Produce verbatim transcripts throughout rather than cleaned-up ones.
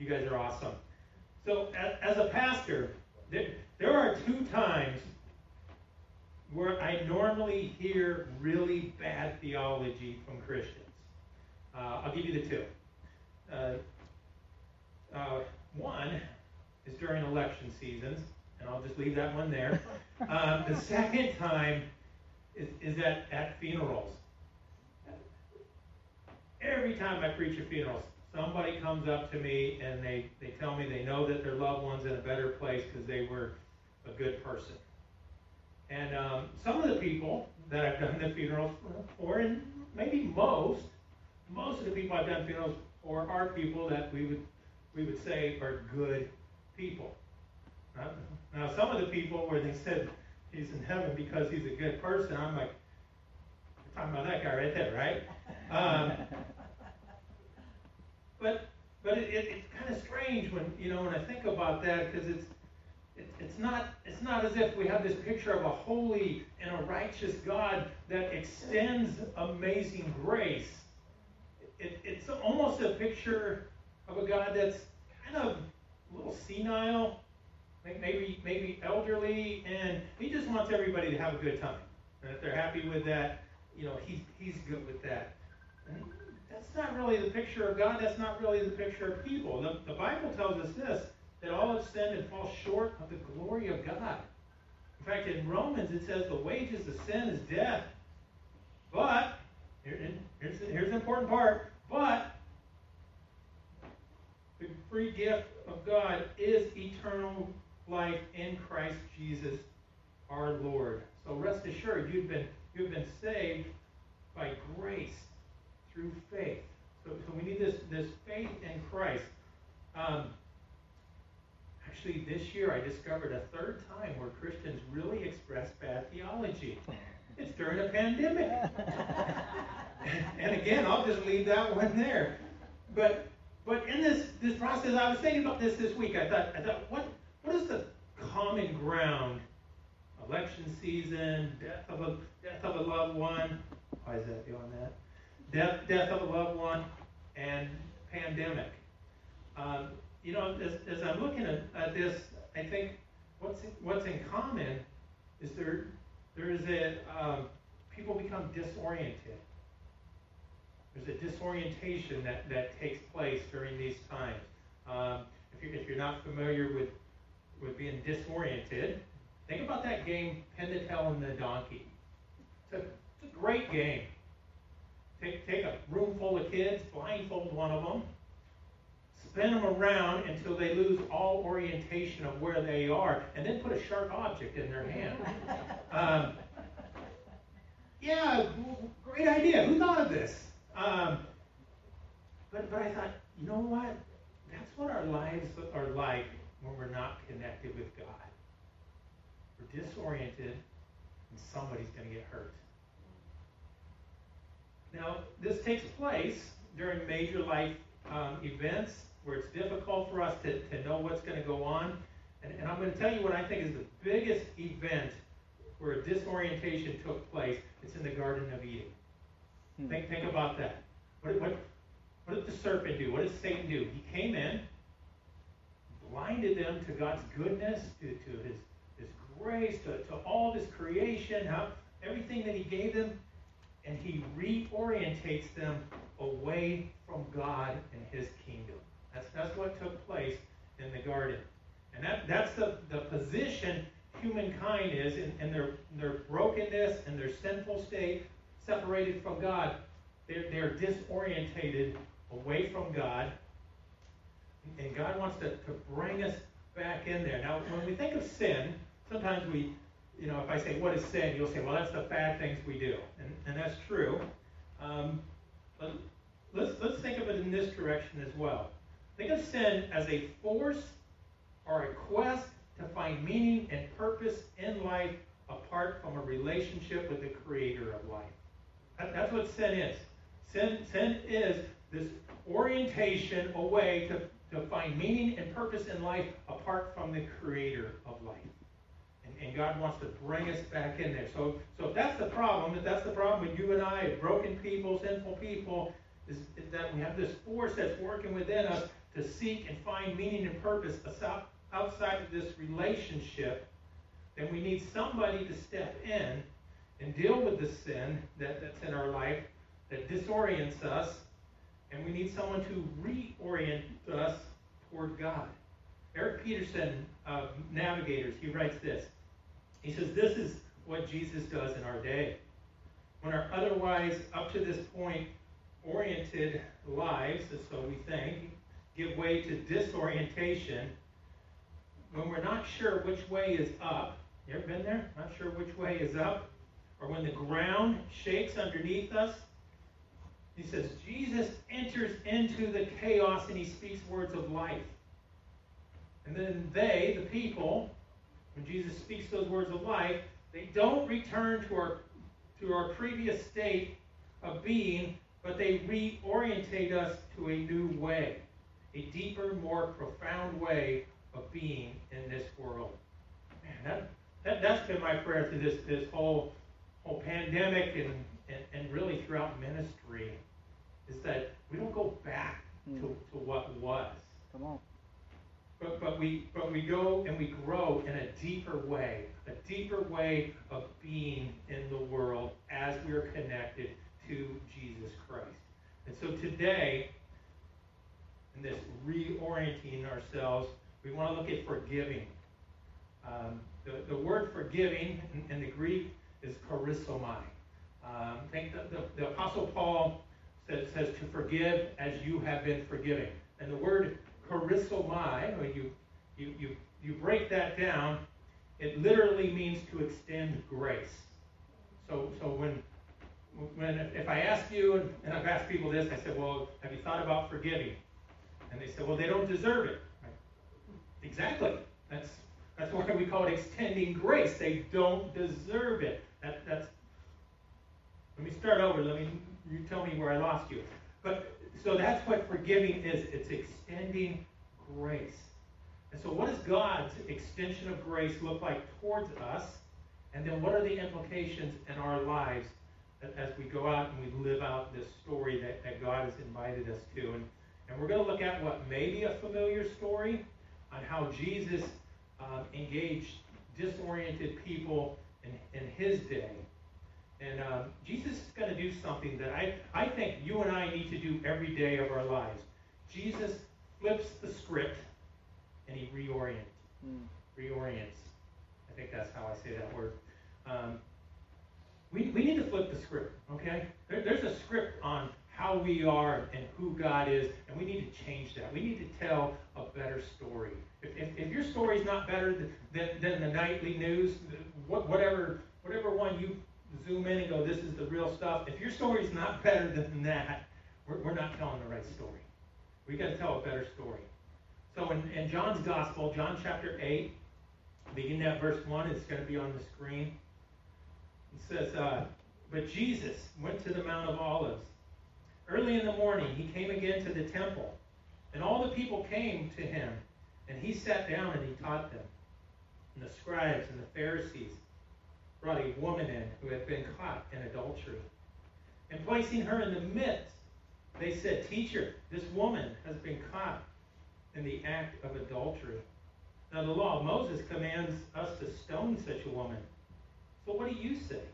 You guys are awesome. So as, as a pastor, there, there are two times where I normally hear really bad theology from Christians. Uh, I'll give you the two. Uh, uh, one is during election seasons, and I'll just leave that one there. Um, the second time is, is at, at funerals. Every time I preach at funerals, somebody comes up to me and they, they tell me they know that their loved one's in a better place because they were a good person. And um, some of the people that I've done the funerals for, and maybe most, most of the people I've done funerals for are people that we would we would say are good people. Uh, now, some of the people where they said he's in heaven because he's a good person, I'm like, we're talking about that guy right there, right? Um, but but it, it, it's kind of strange when you know when I think about that, because it's it, it's not it's not as if we have this picture of a holy and a righteous God that extends amazing grace. It, it's almost a picture of a God that's kind of a little senile, maybe maybe elderly, and he just wants everybody to have a good time. And if they're happy with that, you know, he's he's good with that. And that's not really the picture of God. That's not really the picture of people. The, the Bible tells us this, that all have sinned and fall short of the glory of God. In fact, in Romans it says the wages of sin is death. But, here, here's, here's the important part, but the free gift of God is eternal life in Christ Jesus our Lord. So rest assured, you've been you've been saved by grace through faith. So, so we need this, this faith in Christ. Um, actually, this year I discovered a third time where Christians really express bad theology. It's during a pandemic. And again, I'll just leave that one there. But but in this, this process, I was thinking about this this week. I thought, I thought, what what is the common ground? Election season, death of a death of a loved one. Why is that doing that? Death death of a loved one, and pandemic. Um, you know, as, as I'm looking at, at this, I think what's in, what's in common is there there is a um, people become disoriented. There's a disorientation that, that takes place during these times. Um, if you're if you're not familiar with with being disoriented, think about that game, Pin the Tail and the Donkey. It's a, it's a great game. Take, take a room full of kids, blindfold one of them, spin them around until they lose all orientation of where they are, and then put a sharp object in their hand. Um, yeah, great idea. Who thought of this? Um, but, but I thought, you know what? That's what our lives are like when we're not connected with God. We're disoriented, and somebody's going to get hurt. Now, this takes place during major life um, events where it's difficult for us to, to know what's going to go on. And, and I'm going to tell you what I think is the biggest event where a disorientation took place. It's in the Garden of Eden. Hmm. Think, think about that. What, what, what did the serpent do? What did Satan do? He came in, blinded them to God's goodness, to, to his, his grace, to, to all of his creation, how everything that he gave them, and he reorientates them away from God and his kingdom. That's, that's what took place in the garden. And that, that's the, the position humankind is in, in their, their brokenness and their sinful state, separated from God. They're, they're disorientated away from God. And God wants to, to bring us back in there. Now, when we think of sin, sometimes we, you know, if I say, what is sin? You'll say, well, that's the bad things we do. And, and that's true. Um, but let's, let's think of it in this direction as well. Think of sin as a force or a quest to find meaning and purpose in life apart from a relationship with the creator of life. That, that's what sin is. Sin, sin is this orientation away to, to find meaning and purpose in life apart from the creator of life. And, and God wants to bring us back in there. So, so if that's the problem, if that's the problem with you and I, broken people, sinful people, is, is that we have this force that's working within us to seek and find meaning and purpose outside of this relationship, then we need somebody to step in and deal with the sin that, that's in our life that disorients us, and we need someone to reorient us toward God. Eric Peterson of Navigators, he writes this. He says, this is what Jesus does in our day. When our otherwise, up to this point, oriented lives, so we think, give way to disorientation, when we're not sure which way is up, you ever been there? Not sure which way is up? Or when the ground shakes underneath us, he says, Jesus enters into the chaos and he speaks words of life. And then they, the people, when Jesus speaks those words of life, they don't return to our, to our previous state of being, but they reorientate us to a new way, a deeper, more profound way of being in this world. Man, that, that, that's been my prayer through this, this whole, whole pandemic and, and, and really throughout ministry, is that we don't go back mm. to, to what was. Come on. But, but, we, but we go and we grow in a deeper way, a deeper way of being in the world as we are connected to Jesus Christ. And so today, in this reorienting ourselves, we want to look at forgiving. Um, the, the word forgiving in, in the Greek is charisomai. Um, I think the, the, the Apostle Paul says, says to forgive as you have been forgiving. And the word charisomai, when you, you, you, you break that down, it literally means to extend grace. So, so when, when if I ask you, and, and I've asked people this, I said, well, have you thought about forgiving? And they said, well, they don't deserve it. Right? Exactly. That's that's why we call it extending grace. They don't deserve it. That, that's. Let me start over. Let me. You tell me where I lost you. But so that's what forgiving is. It's extending grace. And so, what does God's extension of grace look like towards us? And then, what are the implications in our lives as we go out and we live out this story that, that God has invited us to? And, and we're going to look at what may be a familiar story on how Jesus um, engaged disoriented people in, in his day. And um, Jesus is going to do something that I, I think you and I need to do every day of our lives. Jesus flips the script and he reorients. Mm. Reorients. I think that's how I say that word. Um, we, we need to flip the script, okay? There, there's a script on how we are and who God is, and we need to change that. We need to tell a better story. If, if, if your story is not better than, than, than the nightly news, what, whatever, whatever one you zoom in and go, this is the real stuff, if your story is not better than that, we're, we're not telling the right story. We've got to tell a better story. So in, in John's Gospel, John chapter eight, beginning at verse one, it's going to be on the screen. It says, uh, but Jesus went to the Mount of Olives. Early in the morning, he came again to the temple, and all the people came to him, and he sat down and he taught them. And the scribes and the Pharisees brought a woman in who had been caught in adultery. And placing her in the midst, they said, Teacher, this woman has been caught in the act of adultery. Now the law of Moses commands us to stone such a woman. So what do you say?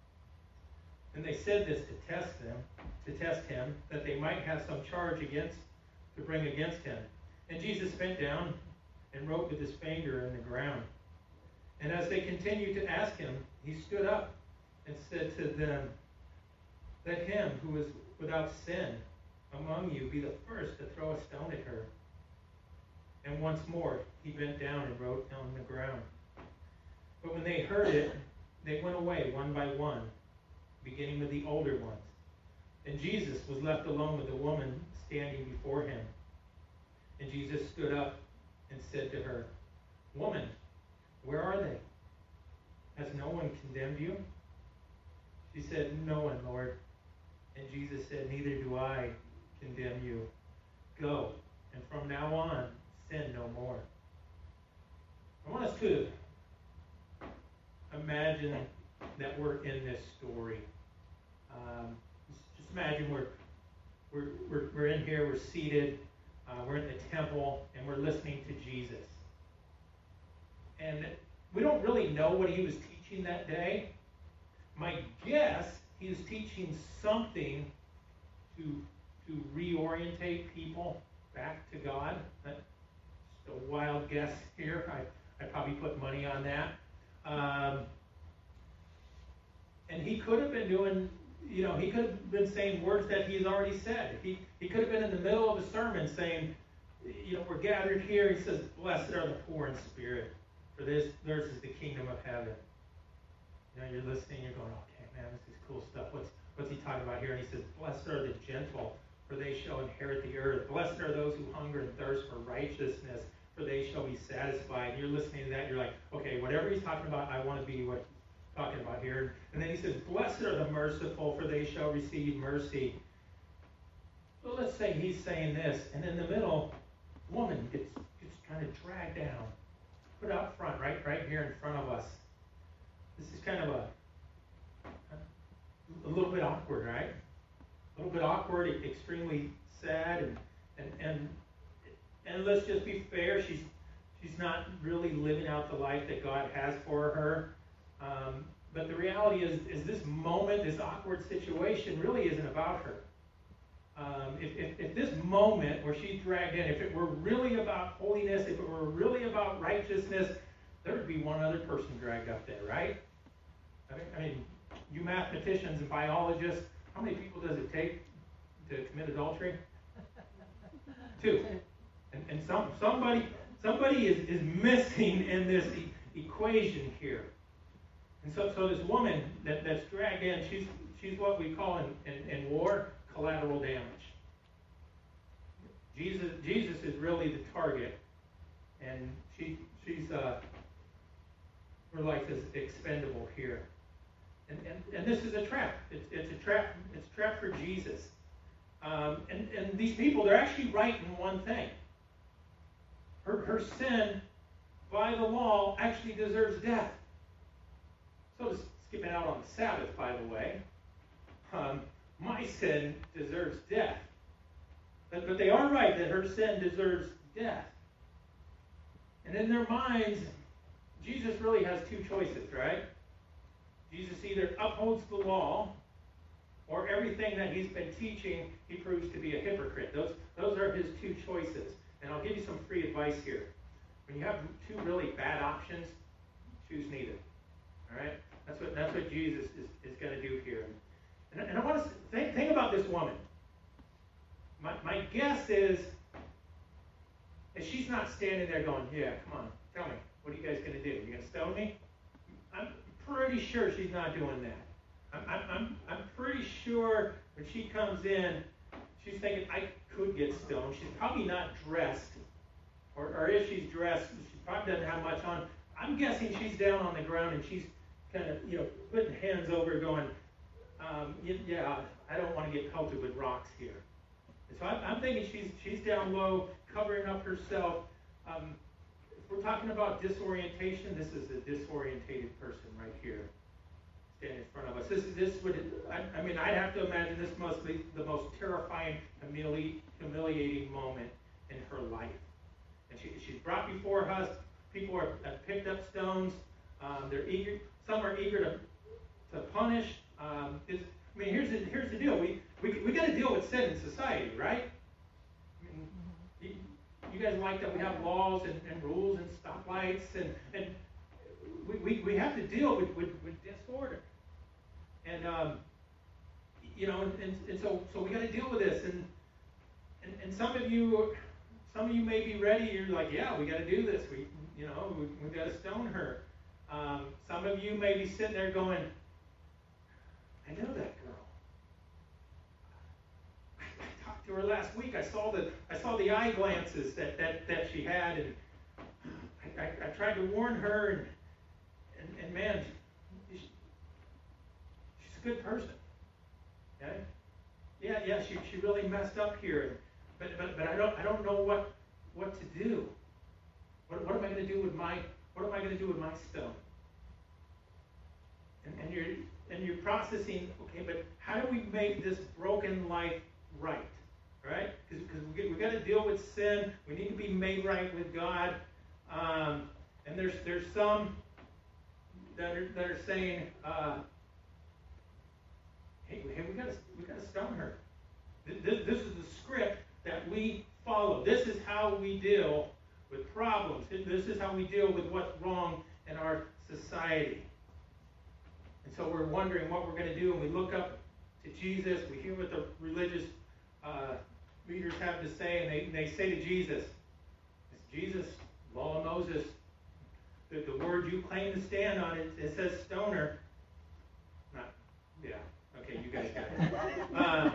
And they said this to test them, to test him, that they might have some charge against, to bring against him. And Jesus bent down and wrote with his finger in the ground. And as they continued to ask him, he stood up and said to them, let him who is without sin among you be the first to throw a stone at her. And once more he bent down and wrote on the ground. But when they heard it, they went away one by one, beginning with the older ones. And Jesus was left alone with the woman standing before him. And Jesus stood up and said to her, Woman, where are they? Has no one condemned you? She said, No one, Lord. And Jesus said, Neither do I condemn you. Go, and from now on, sin no more. I want us to imagine that we're in this story. Um, just imagine we're, we're, we're, we're in here, we're seated. Uh, we're in the temple, and we're listening to Jesus. And we don't really know what he was teaching that day. My guess, he was teaching something to, to reorientate people back to God. That's just a wild guess here. I, I probably put money on that. Um, and he could have been doing, you know, he could have been saying words that he's already said. He, he could have been in the middle of a sermon saying, you know, we're gathered here. He says, blessed are the poor in spirit, for this, theirs is the kingdom of heaven. You know, you're listening, you're going, okay, man, this is cool stuff. What's what's he talking about here? And he says, blessed are the gentle, for they shall inherit the earth. Blessed are those who hunger and thirst for righteousness, for they shall be satisfied. You're listening to that, you're like, okay, whatever he's talking about, I want to be what he's talking about here. And then he says, blessed are the merciful, for they shall receive mercy. So let's say he's saying this, and in the middle, woman gets gets kind of dragged down, put out front, right, right here in front of us. This is kind of a a little bit awkward, right? A little bit awkward, extremely sad, and and and and let's just be fair. She's she's not really living out the life that God has for her. Um, but the reality is, is this moment, this awkward situation, really isn't about her. Um, if, if, if this moment where she's dragged in, if it were really about holiness, if it were really about righteousness, there would be one other person dragged up there, right? I mean, I mean, you mathematicians and biologists, how many people does it take to commit adultery? Two. And, and some somebody somebody is, is missing in this e- equation here. And so so this woman that, that's dragged in, she's she's what we call in, in, in war collateral damage. Jesus Jesus is really the target, and she she's uh her life is expendable here. And, and, and this is a trap. It's, it's a trap. It's a trap for Jesus. Um, and, and these people, they're actually right in one thing. Her, her sin, by the law, actually deserves death. So to skip it out on the Sabbath, by the way, um, my sin deserves death. But, but they are right that her sin deserves death. And in their minds, Jesus really has two choices, right? Jesus either upholds the law, or everything that he's been teaching, he proves to be a hypocrite. Those, those are his two choices. And I'll give you some free advice here. When you have two really bad options, choose neither. All right? That's what that's what Jesus is, is going to do here. And, and I want to think, think about this woman. My, my guess is that she's not standing there going, yeah, come on, tell me, what are you guys going to do? You going to stone me? I'm pretty sure she's not doing that. I'm, I'm, I'm, I'm pretty sure when she comes in, she's thinking, I could get stoned. She's probably not dressed. Or, or if she's dressed, she probably doesn't have much on. I'm guessing she's down on the ground and she's kind of, you know, putting hands over going, um, yeah, I don't want to get pelted with rocks here. And so I'm, I'm thinking she's she's down low, covering up herself. Um, if we're talking about disorientation, this is a disorientated person right here, standing in front of us. This this would, I, I mean, I'd have to imagine this must be the most terrifying, humili- humiliating moment in her life. And she, she's brought before us. People are, have picked up stones. Um, they're eager. Some are eager to to punish. Um, I mean, here's the, here's the deal. We we we got to deal with sin in society, right? I mean, you, you guys like that we have laws and, and rules and stoplights, and and we, we, we have to deal with, with, with disorder. And um, you know, and, and, and so so we got to deal with this. And, and and some of you some of you may be ready. You're like, yeah, we got to do this. We you know we we got to stone her. Um, some of you may be sitting there going, I know that girl. I, I talked to her last week. I saw the I saw the eye glances that, that, that she had, and I, I, I tried to warn her, and and, and man, she, she's a good person. Okay? Yeah, yeah, she she really messed up here, but but but I don't I don't know what what to do. What what am I going to do with my What am I going to do with my stone? And, and you're and you're processing, okay, but how do we make this broken life right? right? Because we we got to deal with sin. We need to be made right with God. Um, and there's there's some that are that are saying, uh, hey, hey, we got to we got to stone her. This this is the script that we follow. This is how we deal with problems. This is how we deal with what's wrong in our society. And so we're wondering what we're going to do, and we look up to Jesus. We hear what the religious uh, leaders have to say, and they, and they say to Jesus, it's Jesus, law of Moses, the, the word you claim to stand on, it, it says stoner. Not, yeah, okay, you guys got it. Uh,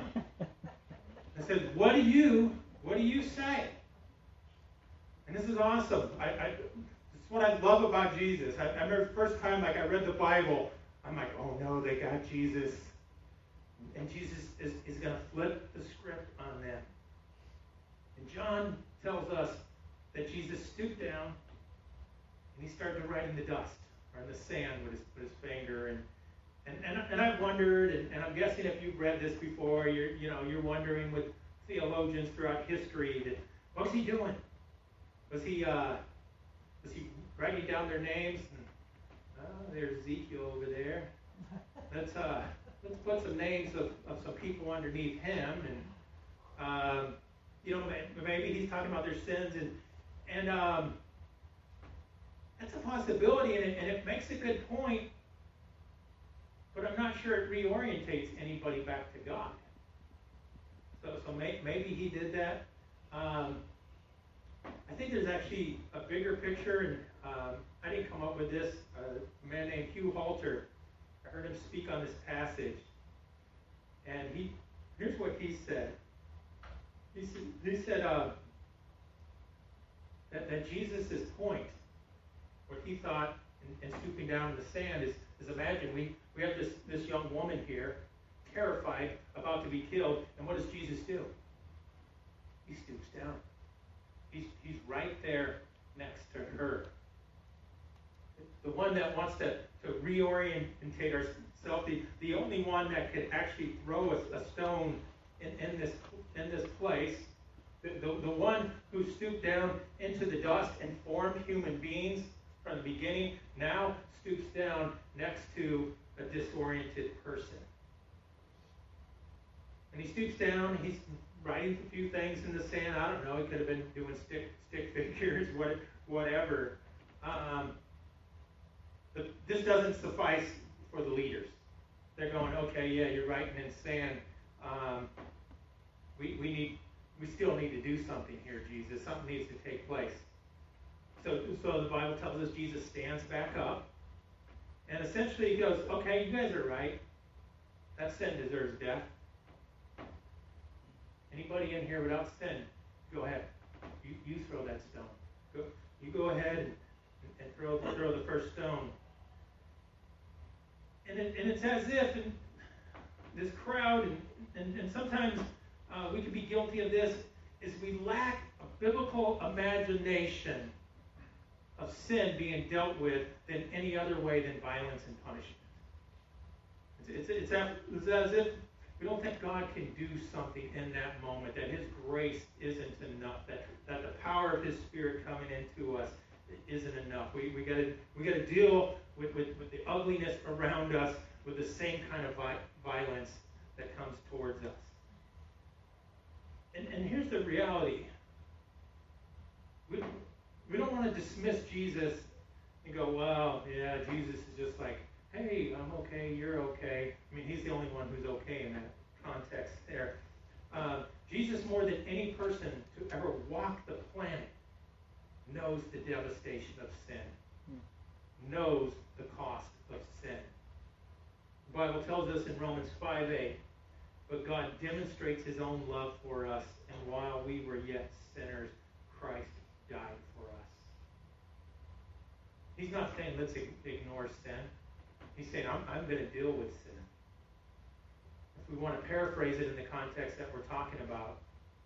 it says, what do you, what do you say? And this is awesome. I, I, it's what I love about Jesus. I, I remember the first time like I read the Bible, I'm like, oh no, they got Jesus. And Jesus is, is going to flip the script on them. And John tells us that Jesus stooped down and he started to write in the dust or in the sand with his, with his finger. And and, and, and I've wondered, and, and I'm guessing if you've read this before, you're you know you're wondering with theologians throughout history that what was he doing? Was he uh, was he writing down their names? And, oh, there's Ezekiel over there. Let's uh, let's put some names of, of some people underneath him, and um, you know maybe he's talking about their sins, and and um, that's a possibility, and it, and it makes a good point. But I'm not sure it reorientates anybody back to God. So so may, maybe he did that. Um, I think there's actually a bigger picture, and um, I didn't come up with this. Uh, a man named Hugh Halter, I heard him speak on this passage, and he here's what he said. He said, he said uh, that, that Jesus' point, what he thought in, in stooping down in the sand is, is imagine we, we have this, this young woman here, terrified, about to be killed, and what does Jesus do? He stoops down. He's, he's right there next to her. The one that wants to, to reorientate ourselves, the, the only one that could actually throw a, a stone in, in this in this place, the, the, the one who stooped down into the dust and formed human beings from the beginning, now stoops down next to a disoriented person. And he stoops down, he's writing a few things in the sand. I don't know, he could have been doing stick stick figures, what, whatever. Um, but this doesn't suffice for the leaders. They're going, okay, yeah, you're writing in sand. Um, we, we need, we still need to do something here, Jesus. Something needs to take place. So, so the Bible tells us Jesus stands back up, and essentially he goes, okay, you guys are right. That sin deserves death. Anybody in here without sin, go ahead. You, you throw that stone. Go, you go ahead and, and throw, throw the first stone. And, it, and it's as if in this crowd, and, and, and sometimes uh, we can be guilty of this, is we lack a biblical imagination of sin being dealt with than any other way than violence and punishment. It's, it's, it's, it's as if we don't think God can do something in that moment, that his grace isn't enough, that, that the power of his Spirit coming into us isn't enough. We we got to we got to deal with, with, with the ugliness around us with the same kind of vi- violence that comes towards us. And, and here's the reality. We, we don't want to dismiss Jesus and go, well, yeah, Jesus is just like, hey, I'm okay, you're okay. I mean, he's the only one who's okay in that context there. Uh, Jesus, more than any person to ever walk the planet, knows the devastation of sin, hmm. knows the cost of sin. The Bible tells us in Romans five eight, but God demonstrates his own love for us, and while we were yet sinners, Christ died for us. He's not saying let's ignore sin. He's saying I'm, I'm going to deal with sin. If we want to paraphrase it in the context that we're talking about,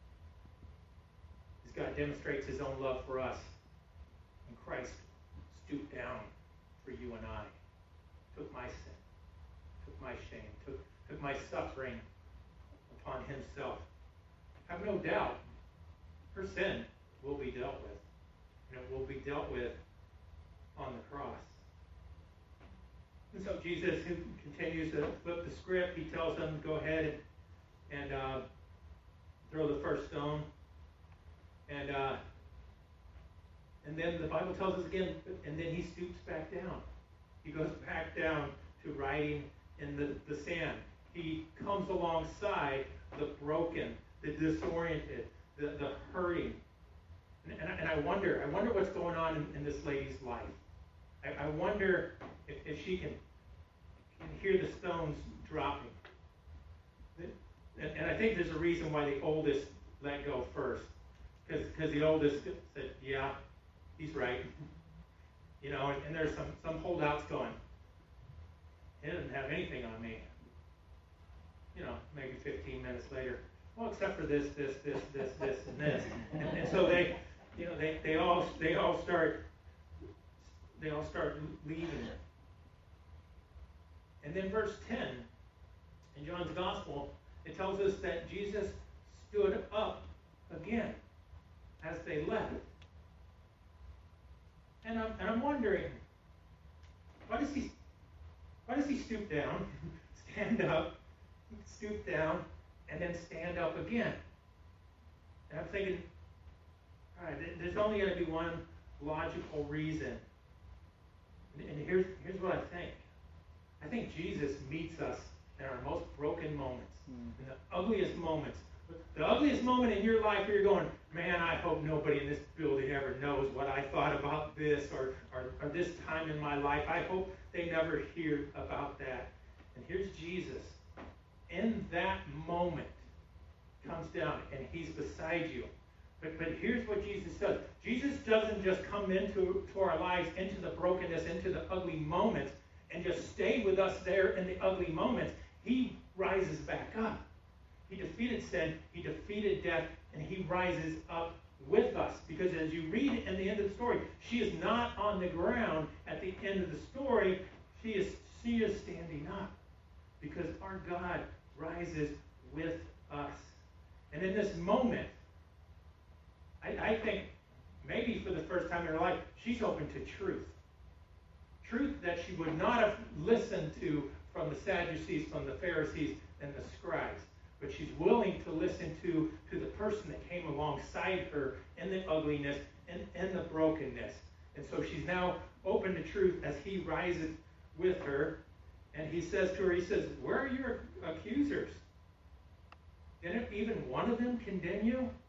God demonstrates his own love for us. And Christ stooped down for you and I. Took my sin. Took my shame. Took, took my suffering upon himself. have no doubt, her sin will be dealt with. And it will be dealt with on the cross. And so Jesus, who continues to flip the script, he tells them to go ahead and, and uh, throw the first stone. And uh, and then the Bible tells us again, and then he stoops back down. He goes back down to writing in the, the sand. He comes alongside the broken, the disoriented, the, the hurting. And, and, I, and I wonder, I wonder what's going on in, in this lady's life. I, I wonder if, if she can, can hear the stones dropping. And, and I think there's a reason why the oldest let go first. Because the oldest said, yeah, he's right. You know, and, and there's some, some holdouts going, he doesn't have anything on me. You know, maybe fifteen minutes later, well, except for this, this, this, this, this, and this. And, and so they, you know, they, they all they all start they all start leaving. And then verse ten in John's Gospel, it tells us that Jesus stood up again as they left. And I'm and I'm wondering, why does he why does he stoop down, stand up, stoop down, and then stand up again? And I'm thinking, all right, there's only going to be one logical reason. And here's, here's what I think. I think Jesus meets us in our most broken moments, mm. in the ugliest moments. The ugliest moment in your life where you're going, man, I hope nobody in this building ever knows what I thought about this or, or, or this time in my life. I hope they never hear about that. And here's Jesus. In that moment, comes down and he's beside you. But, but here's what Jesus does. Jesus doesn't just come into to our lives, into the brokenness, into the ugly moments, and just stay with us there in the ugly moments. He rises back up. He defeated sin, he defeated death, and he rises up with us. Because as you read in the end of the story, she is not on the ground at the end of the story. She is, she is standing up. Because our God rises with us. And in this moment, I, I think maybe for the first time in her life, she's open to truth. Truth that she would not have listened to from the Sadducees, from the Pharisees, and the scribes. But she's willing to listen to, to the person that came alongside her in the ugliness and in the brokenness. And so she's now open to truth as he rises with her. And he says to her, he says, where are your accusers? Didn't even one of them condemn you? And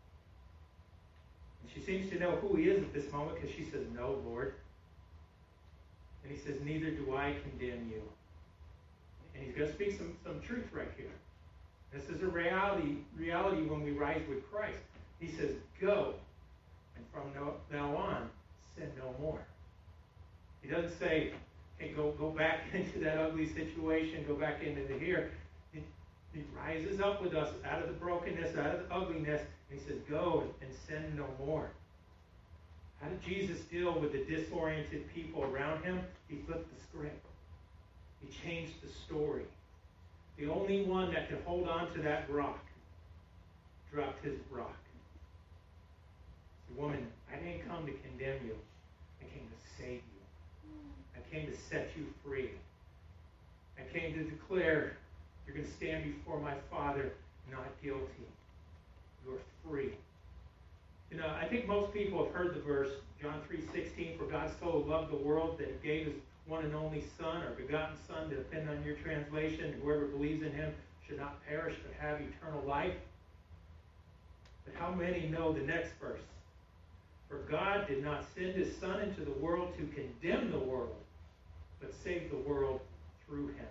she seems to know who he is at this moment because she says, no, Lord. And he says, neither do I condemn you. And he's going to speak some, some truth right here. This is a reality, reality when we rise with Christ. He says, go, and from now on, sin no more. He doesn't say, hey, go, go back into that ugly situation, go back into the here. He, he rises up with us out of the brokenness, out of the ugliness, and he says, go and, and sin no more. How did Jesus deal with the disoriented people around him? He flipped the script. He changed the story. The only one that could hold on to that rock dropped his rock. The woman, I didn't come to condemn you. I came to save you. I came to set you free. I came to declare you're going to stand before my Father not guilty. You're free. You know, I think most people have heard the verse, John three sixteen, for God so loved the world that he gave his one and only Son, or begotten Son, to depend on your translation. Whoever believes in him should not perish but have eternal life. But how many know the next verse? For God did not send his Son into the world to condemn the world, but save the world through him.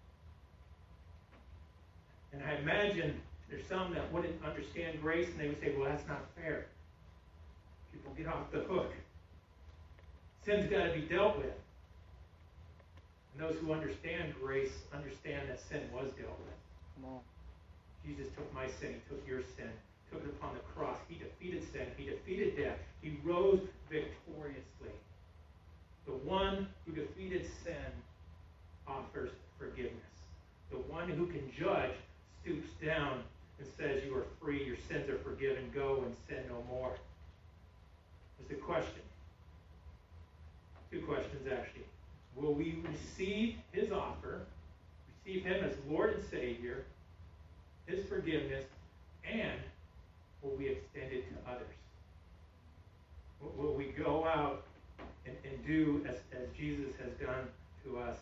And I imagine there's some that wouldn't understand grace, and they would say, well, that's not fair. People get off the hook. Sin's got to be dealt with. And those who understand grace understand that sin was dealt with. Come on. Jesus took my sin. He took your sin. Took it upon the cross. He defeated sin. He defeated death. He rose victoriously. The one who defeated sin offers forgiveness. The one who can judge stoops down and says you are free, your sins are forgiven, go and sin no more. There's a question. Two questions, actually. Will we receive his offer, receive him as Lord and Savior, his forgiveness, and will we extend it to others? Will we go out and, and do as, as Jesus has done to us?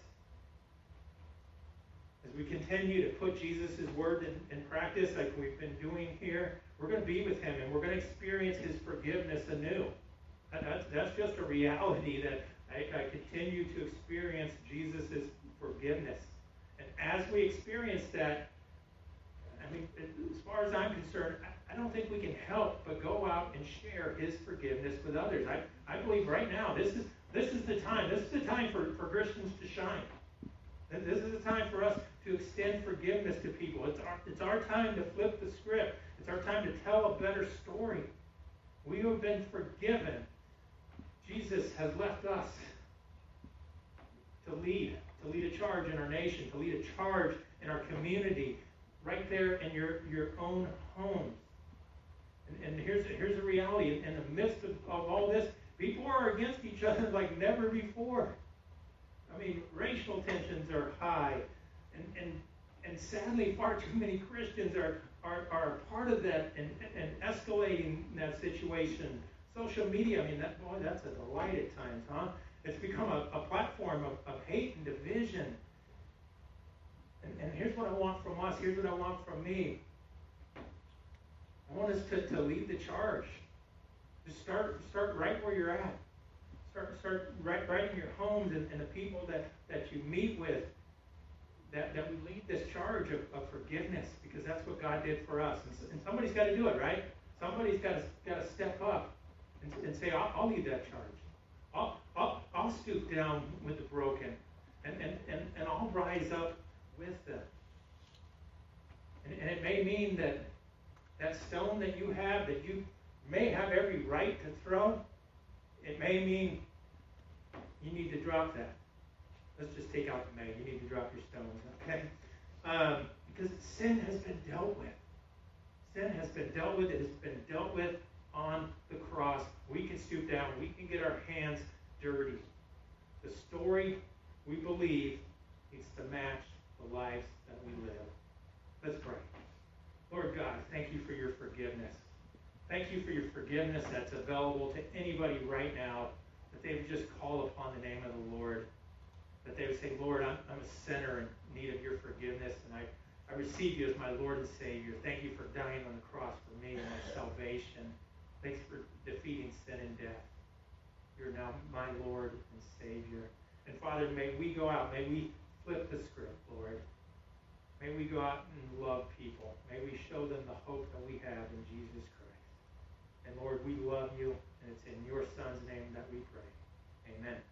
As we continue to put Jesus' word in, in practice like we've been doing here, we're going to be with him and we're going to experience his forgiveness anew. That, that's, that's just a reality that I, I continue to experience Jesus' forgiveness. And as we experience that, I mean, as far as I'm concerned, I, I don't think we can help but go out and share his forgiveness with others. I, I believe right now, this is this is the time. This is the time for, for Christians to shine. This is the time for us to extend forgiveness to people. It's our, it's our time to flip the script. It's our time to tell a better story. We have been forgiven. Jesus has left us to lead, to lead a charge in our nation, to lead a charge in our community, right there in your, your own homes. And, and here's, here's the reality. In, in the midst of, of all this, people are against each other like never before. I mean, racial tensions are high. And, and, and sadly, far too many Christians are, are, are a part of that and, and escalating that situation. Social media, I mean, that boy, that's a delight at times, huh? It's become a, a platform of, of hate and division. And, and here's what I want from us. Here's what I want from me. I want us to, to lead the charge. Just start start right where you're at. Start start right, right in your homes and, and the people that, that you meet with. That, that we lead this charge of, of forgiveness, because that's what God did for us. And, so, and somebody's got to do it, right? Somebody's got to got to step up and, and say, I'll, I'll lead that charge. I'll, I'll, I'll stoop down with the broken, and, and, and, and I'll rise up with them. And, and it may mean that that stone that you have, that you may have every right to throw, it may mean you need to drop that. Let's just take out the may. You need to drop your stones, okay? Um, because sin has been dealt with. Sin has been dealt with. It has been dealt with on the cross. We can stoop down. We can get our hands dirty. The story we believe needs to match the lives that we live. Let's pray. Lord God, thank you for your forgiveness. Thank you for your forgiveness that's available to anybody right now, that they would just call upon the name of the Lord. That they would say, Lord, I'm, I'm a sinner in need of your forgiveness, and I, I receive you as my Lord and Savior. Thank you for dying on the cross for me and my salvation. Thanks for defeating sin and death. You're now my Lord and Savior. And Father, may we go out, may we flip the script, Lord. May we go out and love people. May we show them the hope that we have in Jesus Christ. And Lord, we love you, and it's in your Son's name that we pray. Amen.